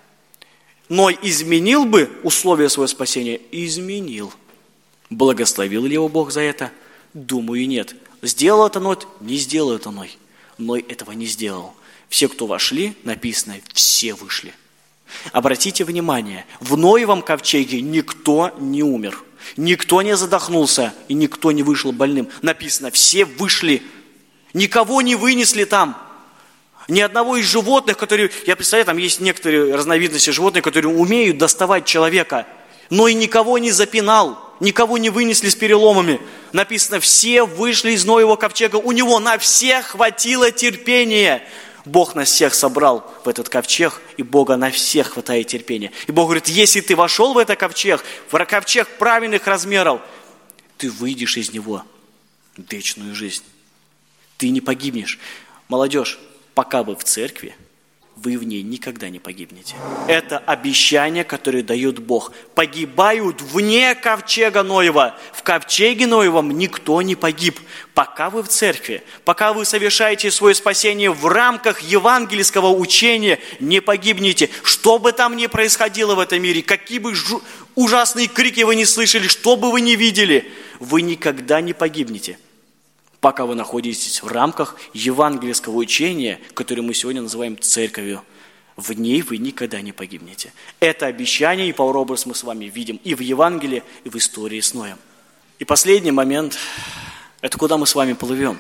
Но изменил бы условия своего спасения? Изменил. Благословил ли его Бог за это? Думаю, нет. Сделал это Ной? Не сделал это Ной. Ной этого не сделал. Все, кто вошли, написано, все вышли. Обратите внимание, в Ноевом ковчеге никто не умер, никто не задохнулся и никто не вышел больным. Написано, все вышли, никого не вынесли там. Ни одного из животных, которые, я представляю, там есть некоторые разновидности животных, которые умеют доставать человека, но и никого не запинал. Никого не вынесли с переломами. Написано, все вышли из Ноевого ковчега. У него на всех хватило терпения. Бог нас всех собрал в этот ковчег, и Бога на всех хватает терпения. И Бог говорит, если ты вошел в этот ковчег, в ковчег правильных размеров, ты выйдешь из него в вечную жизнь. Ты не погибнешь. Молодежь, пока вы в церкви, вы в ней никогда не погибнете. Это обещание, которое дает Бог. Погибают вне ковчега Ноева. В ковчеге Ноевом никто не погиб. Пока вы в церкви, пока вы совершаете свое спасение в рамках евангельского учения, не погибнете. Что бы там ни происходило в этом мире, какие бы ужасные крики вы не слышали, что бы вы ни видели, вы никогда не погибнете. Пока вы находитесь в рамках евангельского учения, которое мы сегодня называем церковью, в ней вы никогда не погибнете. Это обещание и прообраз мы с вами видим и в Евангелии, и в истории с Ноем. И последний момент – это куда мы с вами плывем.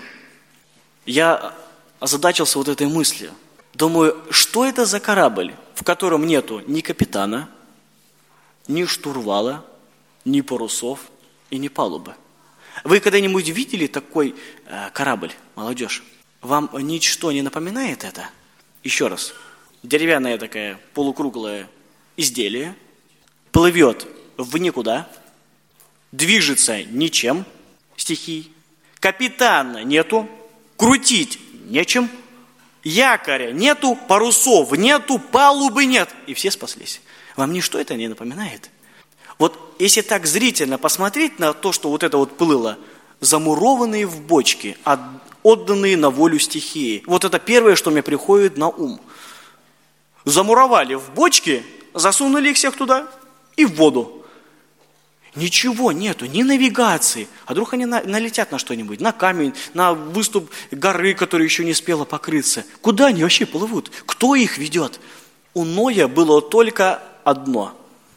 Я озадачился вот этой мыслью. Думаю, что это за корабль, в котором нету ни капитана, ни штурвала, ни парусов и ни палубы? Вы когда-нибудь видели такой корабль, молодежь? Вам ничто не напоминает это? Еще раз. Деревянное такое полукруглое изделие, плывет в никуда, движется ничем, стихией, капитана нету, крутить нечем, якоря нету, парусов нету, палубы нет, и все спаслись. Вам ничто это не напоминает? Вот если так зрительно посмотреть на то, что вот это вот плыло, замурованные в бочки, отданные на волю стихии. Вот это первое, что мне приходит на ум. Замуровали в бочки, засунули их всех туда и в воду. Ничего нету, ни навигации. А вдруг они налетят на что-нибудь, на камень, на выступ горы, которая еще не успела покрыться. Куда они вообще плывут? Кто их ведет? У Ноя было только одно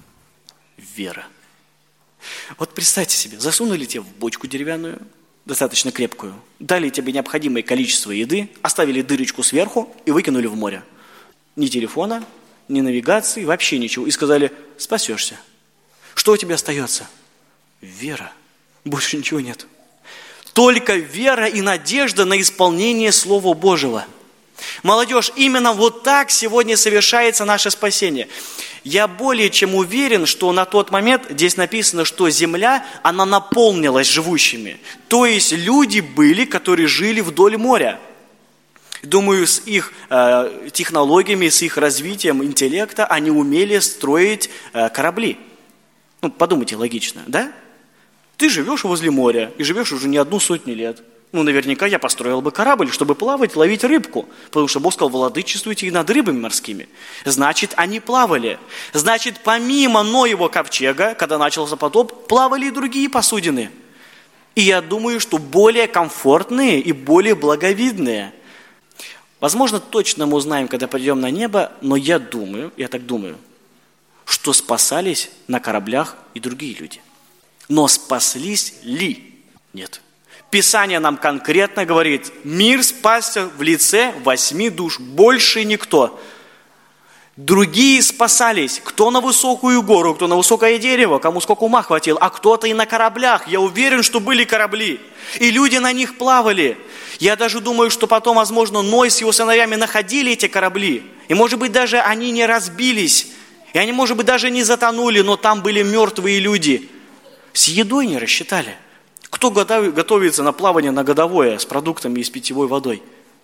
– вера. Вот представьте себе, засунули тебя в бочку деревянную, достаточно крепкую, дали тебе необходимое количество еды, оставили дырочку сверху и выкинули в море. Ни телефона, ни навигации, вообще ничего. И сказали, спасешься. Что у тебя остается? Вера. Больше ничего нет. Только вера и надежда на исполнение Слова Божьего. Молодежь, именно вот так сегодня совершается наше спасение. Я более чем уверен, что на тот момент, здесь написано, что земля, она наполнилась живущими. То есть люди были, которые жили вдоль моря. Думаю, с их технологиями, с их развитием интеллекта они умели строить корабли. Ну, подумайте логично, да? Ты живешь возле моря и живешь уже не 100 лет. Ну, наверняка я построил бы корабль, чтобы плавать, ловить рыбку. Потому что Бог сказал, владычествуйте и над рыбами морскими. Значит, они плавали. Значит, помимо Ноева ковчега, когда начался потоп, плавали и другие посудины. И я думаю, что более комфортные и более благовидные. Возможно, точно мы узнаем, когда придем на небо, но я так думаю, что спасались на кораблях и другие люди. Но спаслись ли? Нет. Писание нам конкретно говорит, мир спасся в лице 8 душ, больше никто. Другие спасались, кто на высокую гору, кто на высокое дерево, кому сколько ума хватило, а кто-то и на кораблях. Я уверен, что были корабли, и люди на них плавали. Я даже думаю, что потом, возможно, Ной с его сыновьями находили эти корабли, и, может быть, даже они не разбились, и они, может быть, даже не затонули, но там были мертвые люди. С едой не рассчитали. Кто готовится на плавание на годовое с продуктами и с питьевой водой?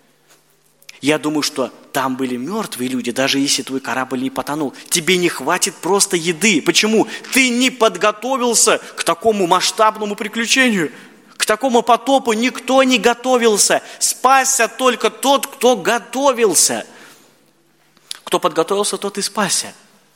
Я думаю, что там были мертвые люди, даже если твой корабль не потонул. Тебе не хватит просто еды. Почему? Ты не подготовился к такому масштабному приключению. К такому потопу никто не готовился. Спасся только тот, кто готовился. Кто подготовился, тот и спасся.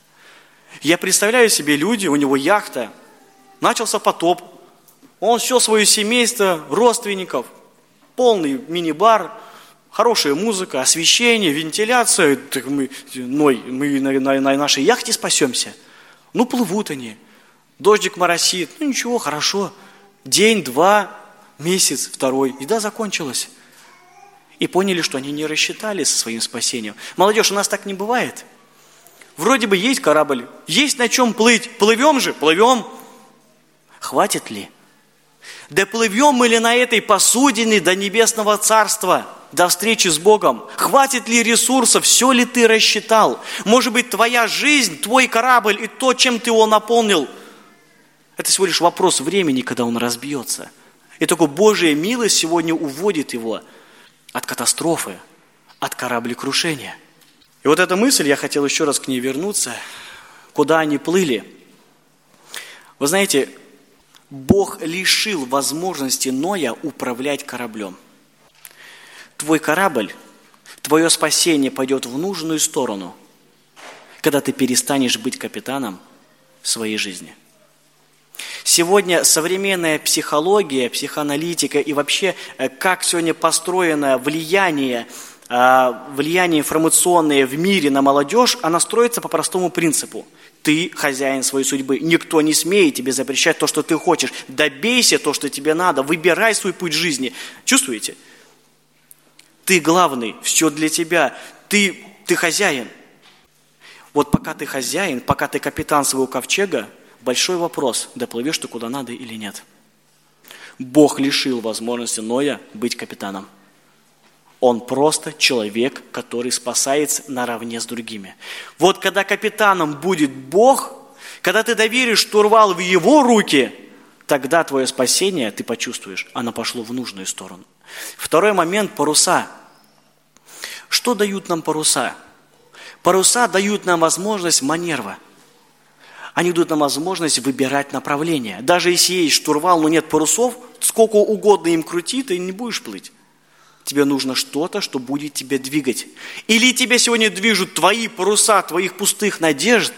Я представляю себе люди, у него яхта, начался потоп, он все свое семейство, родственников, полный мини-бар, хорошая музыка, освещение, вентиляция. Так мы на нашей яхте спасемся. Ну, плывут они. Дождик моросит. Ну, ничего, хорошо. День, 2, месяц, 2. Еда закончилась. И поняли, что они не рассчитали со своим спасением. Молодежь, у нас так не бывает. Вроде бы есть корабль, есть на чем плыть. Плывем же, плывем. Хватит ли? Да плывем мы ли на этой посудине до небесного царства, до встречи с Богом? Хватит ли ресурсов? Все ли ты рассчитал? Может быть, твоя жизнь, твой корабль и то, чем ты его наполнил, это всего лишь вопрос времени, когда он разбьется. И только Божья милость сегодня уводит его от катастрофы, от кораблекрушения. И вот эта мысль, я хотел еще раз к ней вернуться, куда они плыли. Вы знаете, Бог лишил возможности Ноя управлять кораблем. Твой корабль, твое спасение пойдет в нужную сторону, когда ты перестанешь быть капитаном своей жизни. Сегодня современная психология, психоаналитика и вообще, как сегодня построено влияние информационное в мире на молодежь, она строится по простому принципу. Ты хозяин своей судьбы. Никто не смеет тебе запрещать то, что ты хочешь. Добейся то, что тебе надо. Выбирай свой путь жизни. Чувствуете? Ты главный, все для тебя. Ты хозяин. Вот пока ты хозяин, пока ты капитан своего ковчега, большой вопрос, доплывешь ты куда надо или нет. Бог лишил возможности Ноя быть капитаном. Он просто человек, который спасается наравне с другими. Вот когда капитаном будет Бог, когда ты доверишь штурвал в Его руки, тогда твое спасение, ты почувствуешь, оно пошло в нужную сторону. Второй момент – паруса. Что дают нам паруса? Паруса дают нам возможность маневра. Они дают нам возможность выбирать направление. Даже если есть штурвал, но нет парусов, сколько угодно им крути, ты не будешь плыть. Тебе нужно что-то, что будет тебя двигать. Или тебя сегодня движут твои паруса, твоих пустых надежд,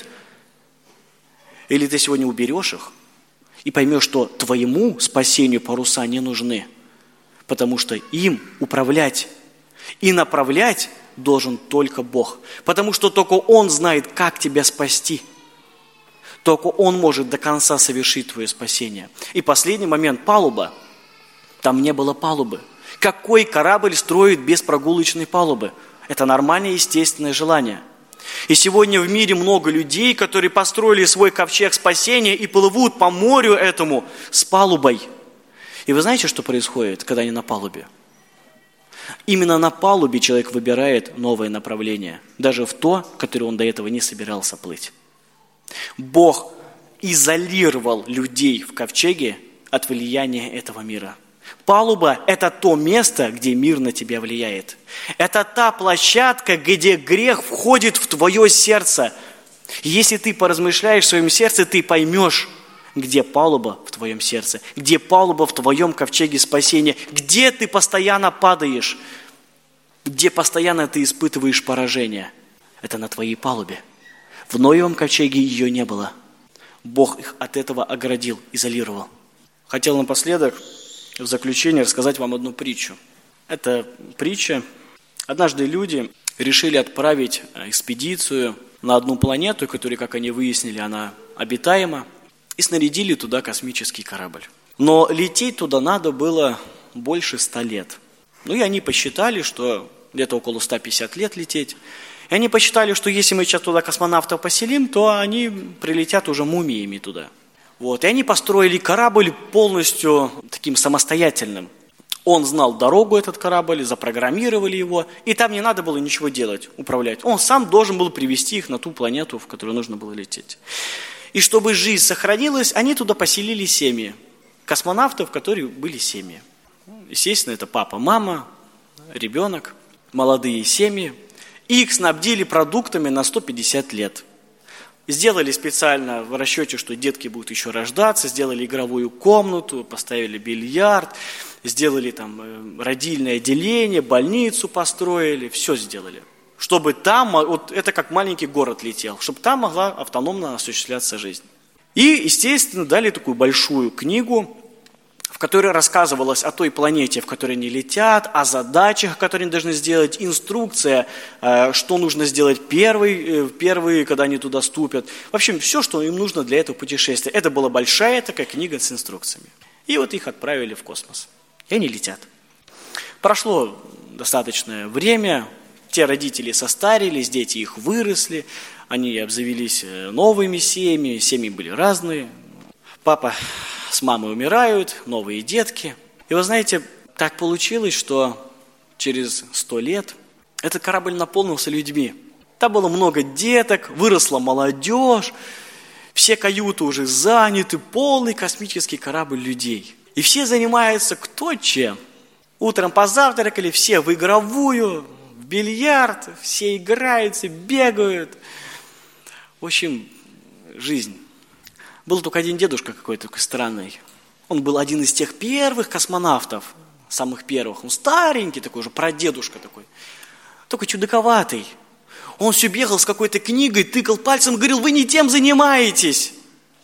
или ты сегодня уберешь их и поймешь, что твоему спасению паруса не нужны, потому что им управлять и направлять должен только Бог, потому что только Он знает, как тебя спасти. Только Он может до конца совершить твое спасение. И последний момент – палуба. Там не было палубы. Какой корабль строит без прогулочной палубы? Это нормальное, естественное желание. И сегодня в мире много людей, которые построили свой ковчег спасения и плывут по морю этому с палубой. И вы знаете, что происходит, когда они на палубе? Именно на палубе человек выбирает новое направление, даже в то, которое он до этого не собирался плыть. Бог изолировал людей в ковчеге от влияния этого мира. Палуба – это то место, где мир на тебя влияет. Это та площадка, где грех входит в твое сердце. Если ты поразмышляешь в своем сердце, ты поймешь, где палуба в твоем сердце, где палуба в твоем ковчеге спасения, где ты постоянно падаешь, где постоянно ты испытываешь поражение. Это на твоей палубе. В Ноевом ковчеге ее не было. Бог их от этого оградил, изолировал. Хотел напоследок в заключение рассказать вам одну притчу. Это притча. Однажды люди решили отправить экспедицию на одну планету, которая, как они выяснили, она обитаема, и снарядили туда космический корабль. Но лететь туда надо было больше 100 лет. Ну и они посчитали, что где-то около 150 лет лететь. И они посчитали, что если мы сейчас туда космонавтов поселим, то они прилетят уже мумиями туда. Вот. И они построили корабль полностью таким самостоятельным. Он знал дорогу, этот корабль, запрограммировали его, и там не надо было ничего делать, управлять. Он сам должен был привести их на ту планету, в которую нужно было лететь. И чтобы жизнь сохранилась, они туда поселили семьи. Космонавтов, которые были семьи. Естественно, это папа, мама, ребенок, молодые семьи. И их снабдили продуктами на 150 лет. Сделали специально в расчете, что детки будут еще рождаться, сделали игровую комнату, поставили бильярд, сделали там родильное отделение, больницу построили, все сделали. Чтобы там, вот это как маленький город летел, чтобы там могла автономно осуществляться жизнь. И, естественно, дали такую большую книгу, в которой рассказывалось о той планете, в которой они летят, о задачах, которые они должны сделать, инструкция, что нужно сделать первые, когда они туда ступят. В общем, все, что им нужно для этого путешествия. Это была большая такая книга с инструкциями. И вот их отправили в космос. И они летят. Прошло достаточное время, те родители состарились, дети их выросли, они обзавелись новыми семьи были разные. Папа с мамой умирают, новые детки. И вы знаете, так получилось, что через 100 лет этот корабль наполнился людьми. Там было много деток, выросла молодежь, все каюты уже заняты, полный космический корабль людей. И все занимаются кто чем. Утром позавтракали, все в игровую, в бильярд, все играются, бегают. В общем, жизнь. Был только один дедушка какой-то такой странный. Он был один из тех первых космонавтов, самых первых. Он старенький такой уже, прадедушка такой. Только чудаковатый. Он все бегал с какой-то книгой, тыкал пальцем, говорил: вы не тем занимаетесь.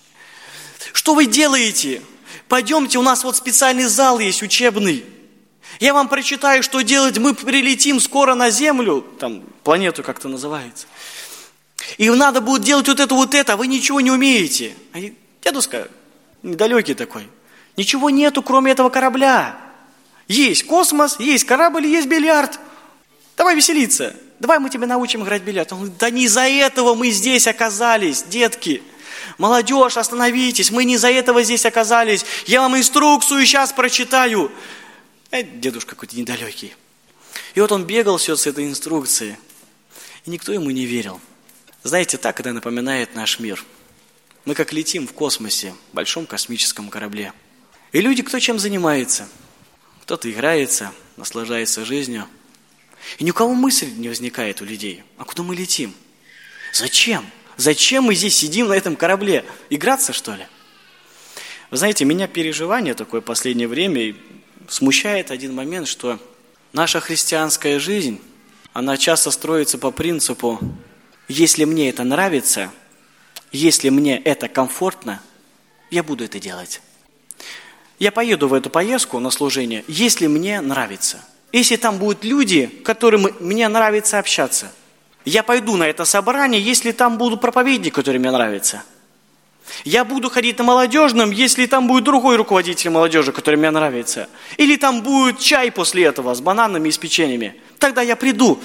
Что вы делаете? Пойдемте, у нас вот специальный зал есть, учебный. Я вам прочитаю, что делать. Мы прилетим скоро на Землю. Там планету как-то называется. И надо будет делать вот это, а вы ничего не умеете. А дедушка недалекий такой. Ничего нету, кроме этого корабля. Есть космос, есть корабль, есть бильярд. Давай веселиться. Давай мы тебя научим играть в бильярд. Он говорит: да не из-за этого мы здесь оказались, детки. Молодежь, остановитесь, мы не из-за этого здесь оказались. Я вам инструкцию сейчас прочитаю. Дедушка какой-то недалекий. И вот он бегал все с этой инструкцией. И никто ему не верил. Знаете, так это напоминает наш мир. Мы как летим в космосе, в большом космическом корабле. И люди кто чем занимается? Кто-то играется, наслаждается жизнью. И ни у кого мысль не возникает у людей: а куда мы летим? Зачем? Зачем мы здесь сидим на этом корабле? Играться, что ли? Вы знаете, меня переживание такое в последнее время смущает один момент, что наша христианская жизнь, она часто строится по принципу: если мне это нравится, если мне это комфортно, я буду это делать. Я поеду в эту поездку на служение, если мне нравится. Если там будут люди, которым мне нравится общаться. Я пойду на это собрание, если там будут проповедники, которые мне нравятся. Я буду ходить на молодежном, если там будет другой руководитель молодежи, который мне нравится. Или там будет чай после этого с бананами и с печеньями. Тогда я приду.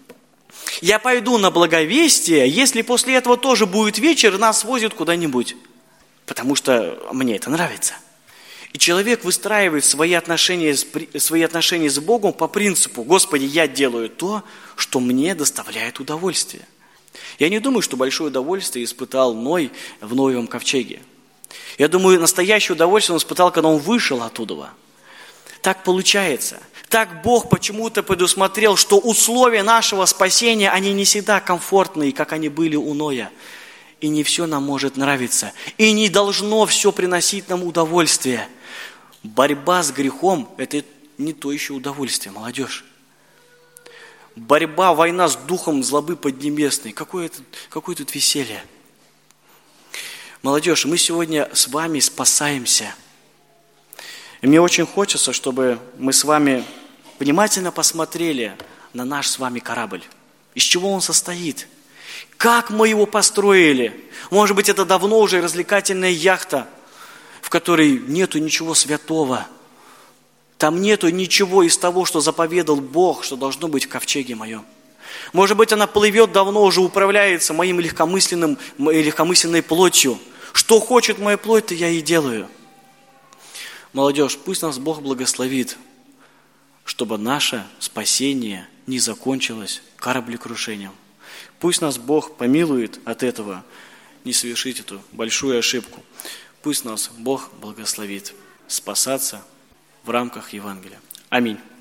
Я пойду на благовестие, если после этого тоже будет вечер, нас возят куда-нибудь. Потому что мне это нравится. И человек выстраивает свои отношения с Богом по принципу: Господи, я делаю то, что мне доставляет удовольствие. Я не думаю, что большое удовольствие испытал Ной в Ноевом ковчеге. Я думаю, настоящее удовольствие он испытал, когда он вышел оттуда. Так получается. Так Бог почему-то предусмотрел, что условия нашего спасения, они не всегда комфортные, как они были у Ноя. И не все нам может нравиться. И не должно все приносить нам удовольствие. Борьба с грехом – это не то еще удовольствие, молодежь. Борьба, война с духом злобы поднебесной. Какое тут веселье? Молодежь, мы сегодня с вами спасаемся. И мне очень хочется, чтобы мы с вами внимательно посмотрели на наш с вами корабль. Из чего он состоит? Как мы его построили? Может быть, это давно уже развлекательная яхта, в которой нету ничего святого. Там нету ничего из того, что заповедал Бог, что должно быть в ковчеге моем. Может быть, она плывет давно, уже управляется моей легкомысленной плотью. Что хочет моя плоть, то я и делаю. Молодежь, пусть нас Бог благословит, чтобы наше спасение не закончилось кораблекрушением. Пусть нас Бог помилует от этого не совершить эту большую ошибку. Пусть нас Бог благословит спасаться в рамках Евангелия. Аминь.